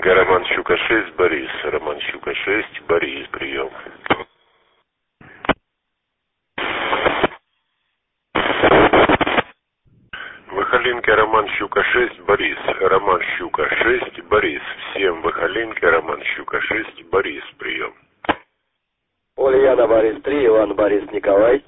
Выхолинка, Роман Щука 6, Борис. Роман Щука 6, Борис, прием. Выхолинка, Роман Щука 6, Борис. Роман Щука 6, Борис. Всем Выхолинка, Роман Щука 6, Борис, прием. Ульяна, Борис 3, Иван, Борис, Николай.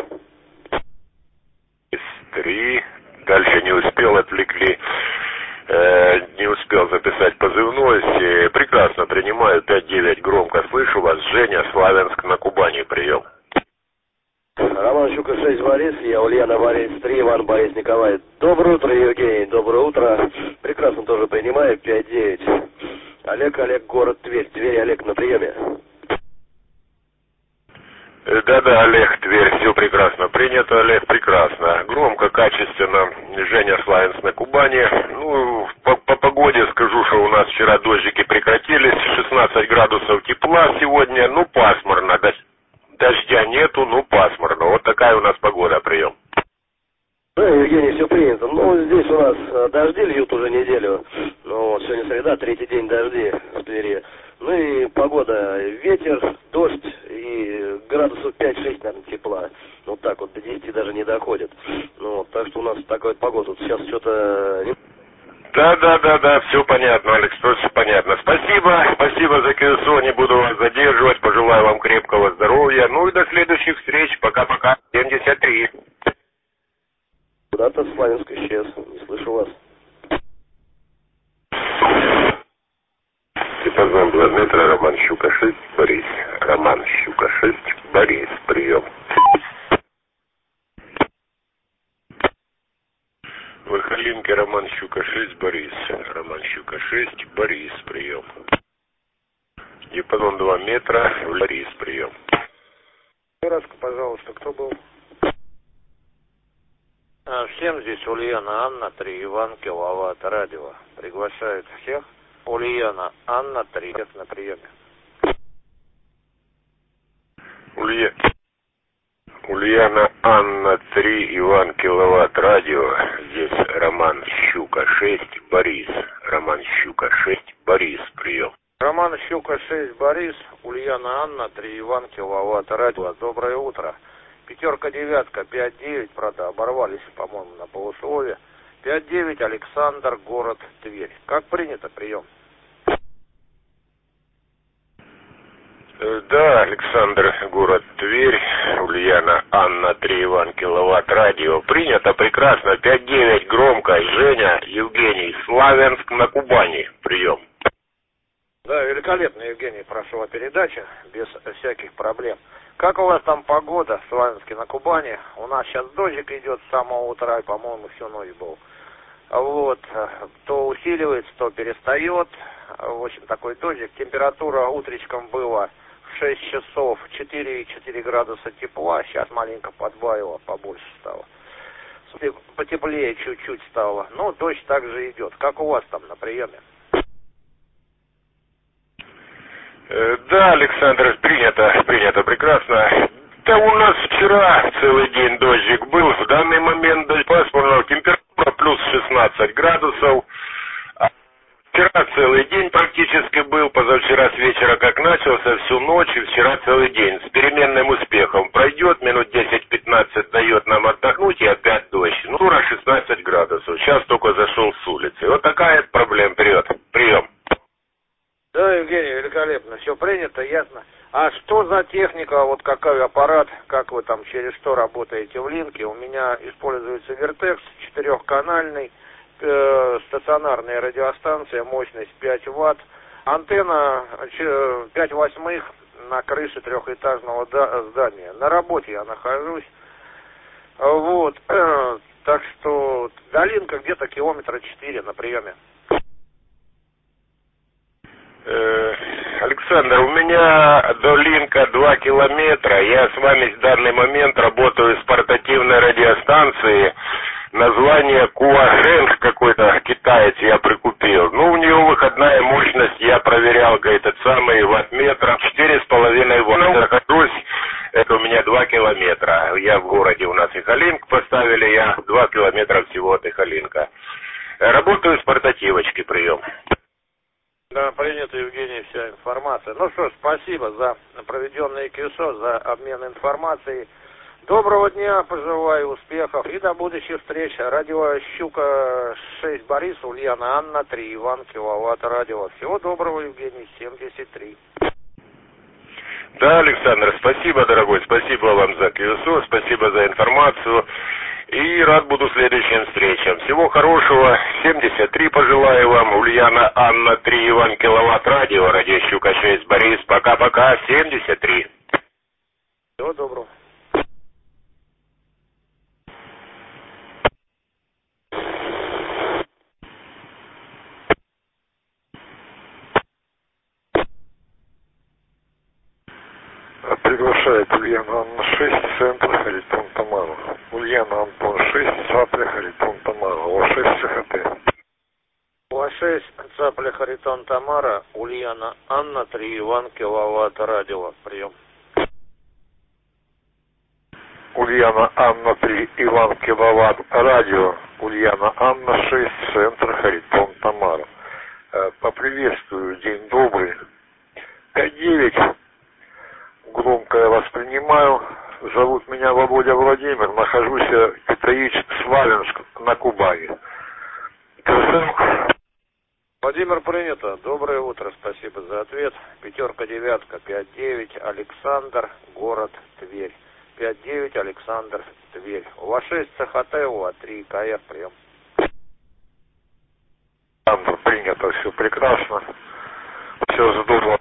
3. Дальше не успел, отвлекли. Не успел записать позывной. Прекрасно принимаю. 5-9 громко слышу вас. Женя, Славянск на Кубани. Прием. Роман Щука 6, Борис. Я Ульяна, Борис 3, Иван, Борис, Николай. Доброе утро, Евгений. Доброе утро. Прекрасно тоже принимаю. 5-9. Олег, город Тверь. Тверь, Олег на приеме. Да, Олег, Тверь, все прекрасно принято, Олег, прекрасно. Громко, качественно. Женя, Славянск на Кубани. Ну, по погоде скажу, что у нас вчера дождики прекратились. 16 градусов тепла сегодня. Ну, пасмурно. Дождя нету, ну, пасмурно. Вот такая у нас погода, прием. Да, Евгений, все принято. Ну, здесь у нас дожди льют уже неделю. Ну, вот, сегодня среда, третий день дожди в Твери. Ну и погода, ветер, дождь и градусов 5-6, наверное, тепла. Вот так вот, до 10 даже не доходит. Ну, вот, так что у нас такая вот погода. Вот сейчас что-то... Да, все понятно, Алекс, все понятно. Спасибо за КСО, не буду вас задерживать. Пожелаю вам крепкого здоровья. Ну и до следующих встреч. Пока-пока. 73. Куда-то Славянск исчез, не слышу вас. Диапазон 2 метра, Роман Щука 6, Борис. Роман Щука 6, Борис, прием. Выхолинка, Роман Щука 6, Борис. Роман Щука 6, Борис, прием. Диапазон 2 метра, Борис, прием. Раска, пожалуйста, кто был? Всем здесь Ульяна, Анна 3, Иван, Киловатт, радио. Приглашает всех. Ульяна, Анна 3, на приеме. Ульяна, Анна 3, Иван, Киловатт, радио. Здесь Роман Щука 6, Борис. Роман Щука 6, Борис, прием. Роман Щука 6, Борис. Ульяна, Анна 3, Иван, Киловатт, радио. Доброе утро. 5-9, 5-9, правда, оборвались, по-моему, на полусловие. 5-9, Александр, город Тверь. Как принято, прием. Да, Александр, город Тверь, Ульяна, Анна 3, Иван, Киловатт, радио. Принято, прекрасно. 5-9, громко. Женя, Евгений, Славянск на Кубани. Прием. Да, великолепно, Евгений, прошла передача, без всяких проблем. Как у вас там погода в Славянске на Кубани? У нас сейчас дождик идет с самого утра, и, по-моему, всю ночь был. Вот, то усиливается, то перестает. В общем, такой дождик. Температура утречком была в 6 часов 4,4 градуса тепла. Сейчас маленько подбавило, побольше стало. Потеплее чуть-чуть стало. Но дождь также идет. Как у вас там на приеме? Да, Александр, принято, прекрасно. Да у нас вчера целый день дождик был. В данный момент дождь пасмурно, температура плюс 16 градусов. Вчера целый день практически был, позавчера с вечера как начался, всю ночь и вчера целый день. С переменным успехом пройдет, минут 10-15 дает нам отдохнуть и опять дождь. Ну, 16 градусов, сейчас только зашел с улицы. Вот такая проблема, прием. Да, Евгений, великолепно, все принято, ясно. А что за техника, вот какой аппарат, как вы там, через что работаете в линке? У меня используется Vertex 4-канальный, стационарная радиостанция, мощность 5 Вт, антенна 5/8 на крыше трехэтажного здания. На работе я нахожусь, вот, так что долинка где-то километра 4 на приеме. Александр, у меня до линка 2 километра. Я с вами в данный момент работаю с портативной радиостанцией. Название Куашенг какой-то, китаец я прикупил. Ну, у нее выходная мощность, я проверял, этот самый ваттметр, 4,5 ватта. Нахожусь, это у меня 2 километра. Я в городе, у нас Ихалинк поставили, я 2 километра всего от Ихалинка. Работаю с портативочки, прием. Да, принято, Евгений, вся информация. Ну что ж, спасибо за проведенный КСО, за обмен информацией. Доброго дня, пожелаю успехов и до будущих встреч. Радио Щука 6 Борис, Ульяна Анна 3, Иван Киловатт радио. Всего доброго, Евгений, 73. Да, Александр, спасибо, дорогой, спасибо вам за КСО, спасибо за информацию. И рад буду следующим встречам. Всего хорошего. 73 пожелаю вам. Ульяна Анна 3, Иван Киловатт радио. Радио Щука 6 Борис. Пока-пока. 73. Всего доброго. Приглашает Ульяна Анна 6, центр Харитон Тамара. Ульяна Антон 6, Цапля Харитон Тамара. О6 ЦХТ. О6, Цапля Харитон Тамара, Ульяна Анна 3, Иван Киловатт радио. Прием. Ульяна Анна 3, Иван Киловатт радио. Ульяна Анна 6, центр Харитон Тамара. Поприветствую, день добрый. 5-9. Громко я воспринимаю. Зовут меня Володя Владимир. Нахожусь я КТИЧ Славянск на Кубани. Владимир, принято. Доброе утро. Спасибо за ответ. 5-9, 5-9, Александр, город Тверь. 5-9, Александр, Тверь. УА-6 ЦХТ, УА-3 КФ. Прием. Принято. Все прекрасно. Все здорово.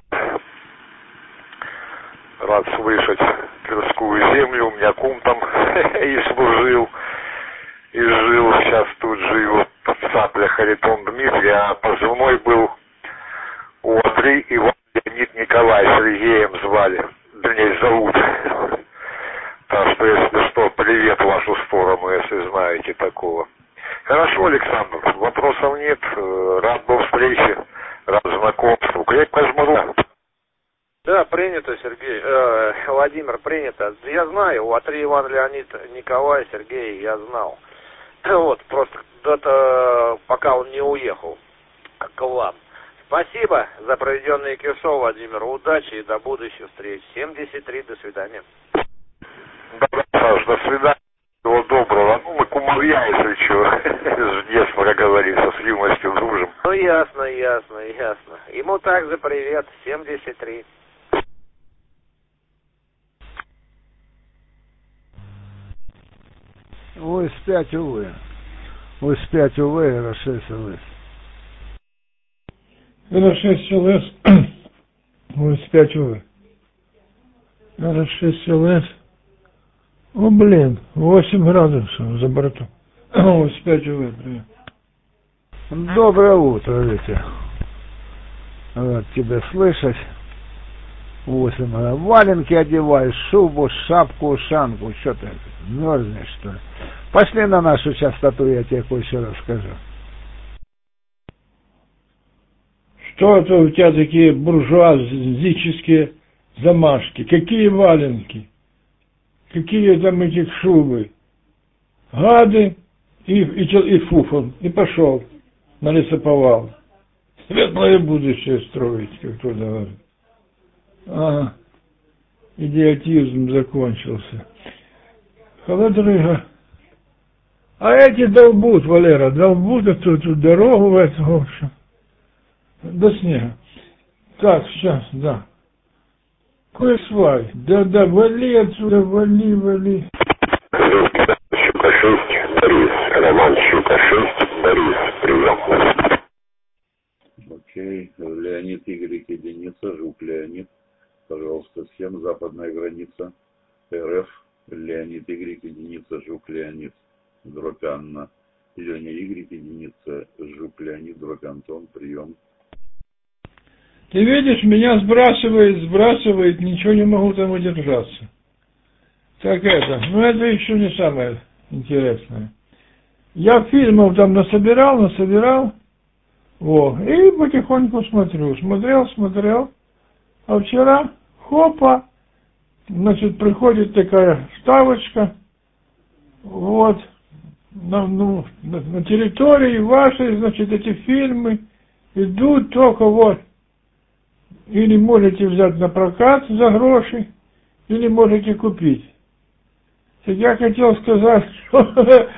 Рад слышать Тверскую землю. У меня кум там и служил, и жил. Сейчас тут живу в Цапле Харитон Дмитрий, а позывной был УА-3 Иван Леонид Николай, Сергеем звали. Вернее, зовут. Так что, если что, привет в вашу сторону, если знаете такого. Хорошо, Александр, вопросов нет. Рад был встрече, рад знакомству. Крепко жму. Да, принято, Сергей. Владимир, принято. Я знаю, УА-3 Иван Леонид Николай, Сергей, я знал. Вот, просто кто-то, пока он не уехал к вам. Спасибо за проведенные КСО, Владимир. Удачи и до будущих встреч. 73, до свидания. Добро, Саш, до свидания. Всего доброго. Ну, мы кумовья, если что, с детства, как говорится, с юностью дружим. Ну, ясно, ясно, ясно. Ему также привет. 73. ОС-5 УВ. ОС-5 УВ, Р6 ЛС. Р6 ЛС. ОС-5 УВ. Р6 ЛС. О, блин, 8 градусов за бортом. ОС-5 УВ, привет. Доброе утро, Витя. Рад тебя слышать. 8. Валенки одевай, шубу, шапку, ушанку. Что ты, мерзнешь, что ли? Пошли на нашу частоту, я тебе кое-что расскажу. Что это у тебя такие буржуазические замашки? Какие валенки? Какие там эти шубы? Гады и фуфл. И пошел на лесоповал. Светлое будущее строить, как кто говорит. Ага. Идиотизм закончился. Холодрыга. А эти долбут, Валера, долбут эту дорогу в эту, в общем, до снега. Так, сейчас, да. Кое свай. Да, вали отсюда, вали. Щука 6, Борис. Роман Щука 6, Борис. Прием. Окей. Леонид Игорь единица, Жук Леонид. Пожалуйста, всем западная граница. РФ. Леонид Игорь единица, Жук Леонид. Дробь Анна. Леня Игорь единица, Жук Леонид, дробь Антон. Прием. Ты видишь, меня сбрасывает, ничего не могу там удержаться. Так это, это еще не самое интересное. Я фильмов там насобирал, и потихоньку смотрел, а вчера, хопа, значит, приходит такая ставочка, вот, на территории вашей, значит, эти фильмы идут только вот или можете взять на прокат за гроши, или можете купить. Так я хотел сказать, что,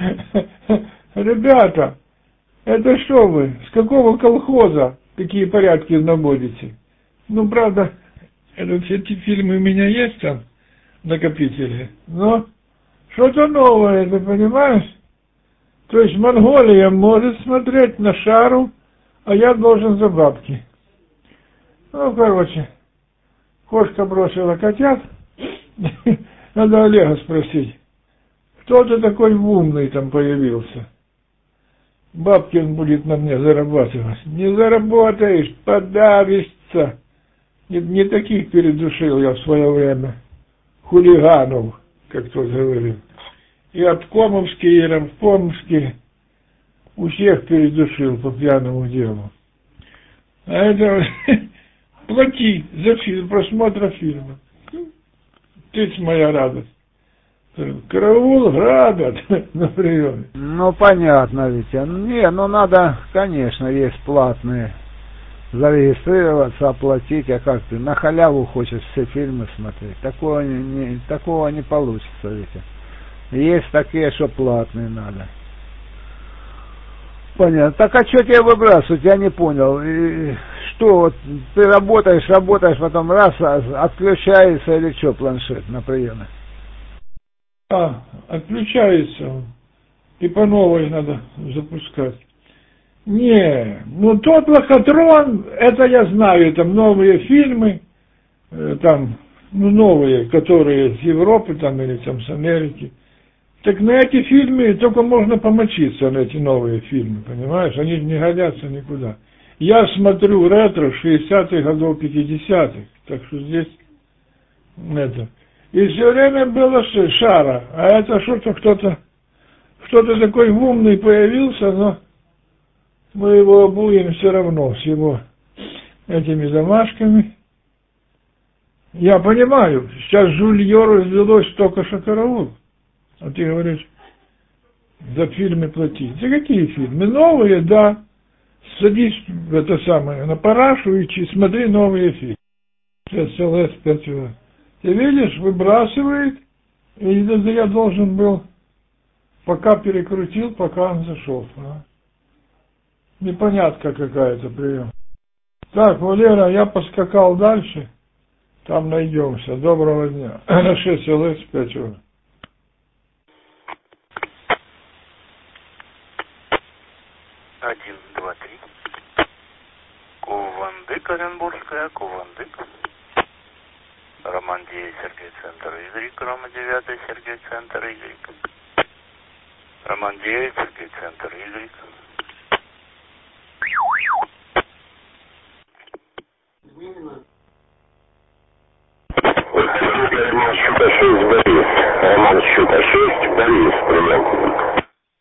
ребята, это что вы, с какого колхоза такие порядки наводите? Ну, правда, эти фильмы у меня есть там, накопители, но что-то новое, ты понимаешь? То есть Монголия может смотреть на шару, а я должен за бабки. Ну, короче, кошка бросила котят, надо Олега спросить, кто ты такой умный там появился? Бабки он будет на мне зарабатывать. Не заработаешь, подавишься. Не таких передушил я в свое время. Хулиганов, как тот говорил. И обкомовские, и рабкомовские. У всех передушил по пьяному делу. А это плати за просмотр фильма. Ты моя радость. Караул грабят на приеме. Ну, понятно, Витя. Не, ну надо, конечно, есть платные. Зарегистрироваться, оплатить, а как ты на халяву хочешь все фильмы смотреть? Такого не получится, Витя. Есть такие, что платные надо. Понятно. Так а что тебе выбрасывать? Я не понял. И что, вот, ты работаешь, потом раз, отключается или что, планшет на приеме? Отключается он. И по новой надо запускать. Не, ну тот лохотрон, это я знаю, там новые фильмы, там, ну новые, которые с Европы там или там с Америки. Так на эти фильмы только можно помочиться, на эти новые фильмы, понимаешь? Они не годятся никуда. Я смотрю ретро 60-х годов, 50-х, так что здесь это. И все время было шара, а это что-то кто-то такой умный появился, но мы его обуем все равно с его этими замашками. Я понимаю, сейчас жулье развелось только что караул. А ты говоришь, за фильмы плати. За какие фильмы? Новые, да. Садись в это самое, на парашу и смотри новые фильмы. Сейчас ЛС 5. Ты видишь, выбрасывает, и я должен был, пока перекрутил, пока он зашел. Непонятка какая-то прием. Так, Валера, я поскакал дальше. Там найдемся. Доброго дня. На 6 ЛС 5. 1, 2, 3. Кувандык, Оренбургская, Кувандык. Роман 9, Сергей, центр Y. Рома 9, Сергей, центр Y. Роман 9, Сергей, центр Y. Роман Щука 6, Борис. Роман Щука 6, Борис, прием.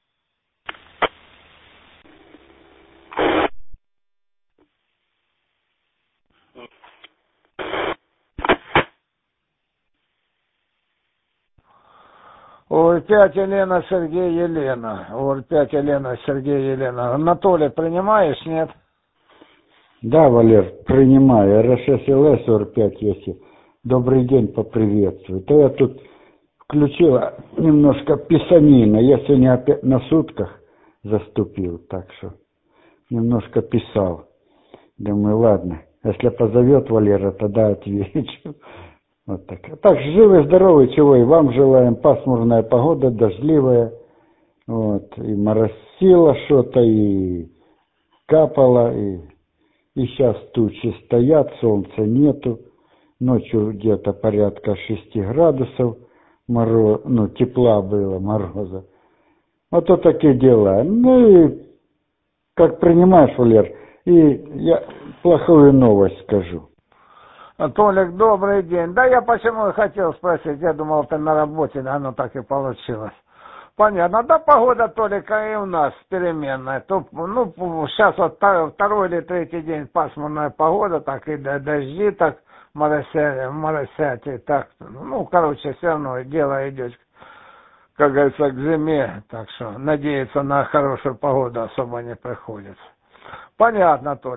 ОР-5 Елена, Сергей, Елена. ОР-5 Елена, Сергей, Елена. Анатолий, принимаешь, нет? Да, Валер, принимаю. РСС-ЛС ОР-5, если. Добрый день, поприветствую. То я тут включила немножко писанина. Я сегодня опять на сутках заступил, так что немножко писал. Думаю, ладно, если позовет Валера, тогда отвечу. Вот так. Так, живы, здоровы, чего и вам желаем. Пасмурная погода, дождливая. Вот, и моросило что-то, и капало, и сейчас тучи стоят, солнца нету. Ночью где-то порядка 6 градусов тепла было, мороза. Вот такие дела. Ну и, как принимаешь, Валер, и я плохую новость скажу. Толик, добрый день. Да я почему и хотел спросить, я думал, ты на работе, оно так и получилось. Понятно, да, погода, Толик, и у нас переменная. Сейчас вот второй или третий день пасмурная погода, так и дожди, так моросят, и так, все равно дело идет, как говорится, к зиме, так что надеяться на хорошую погоду особо не приходится. Понятно, Толик.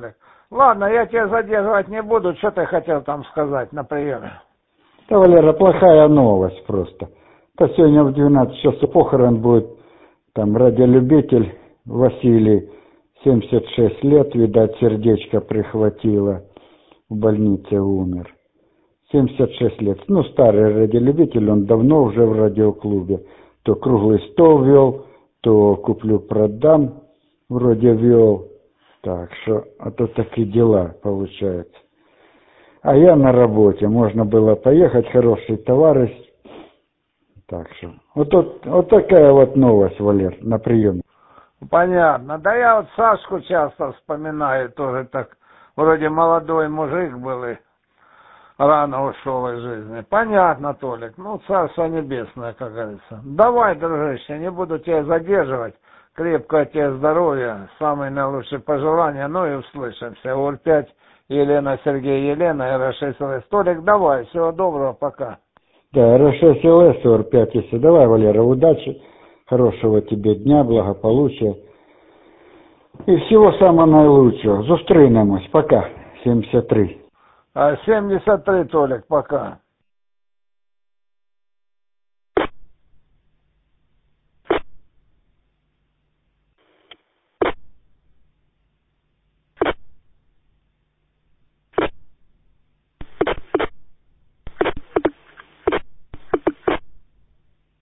Ладно, я тебя задерживать не буду. Что ты хотел там сказать на приеме? Да, Валера, плохая новость просто. То сегодня в 12 часов похорон будет, там, радиолюбитель Василий, 76 лет, видать, сердечко прихватило, в больнице умер. 76 лет. Ну, старый радиолюбитель, он давно уже в радиоклубе. То круглый стол вел, то куплю-продам вроде вел. Так что, а то такие дела получаются. А я на работе, можно было поехать, хороший товарищ. Так что, вот такая вот новость, Валер, на приеме. Понятно. Да я вот Сашку часто вспоминаю, тоже так, вроде молодой мужик был и рано ушел из жизни. Понятно, Толик. Ну, царство небесное, как говорится. Давай, дружище, не буду тебя задерживать. Крепкого тебе здоровья, самые наилучшие пожелания, ну и услышимся. УР-5, Елена, Сергей, Елена, РШ-СЛС. Толик, давай, всего доброго, пока. Да, РШ-СЛС, УР-5, если. Давай, Валера, удачи, хорошего тебе дня, благополучия. И всего самого наилучшего. Зустрінемось, пока, 73. 73, Толик, пока.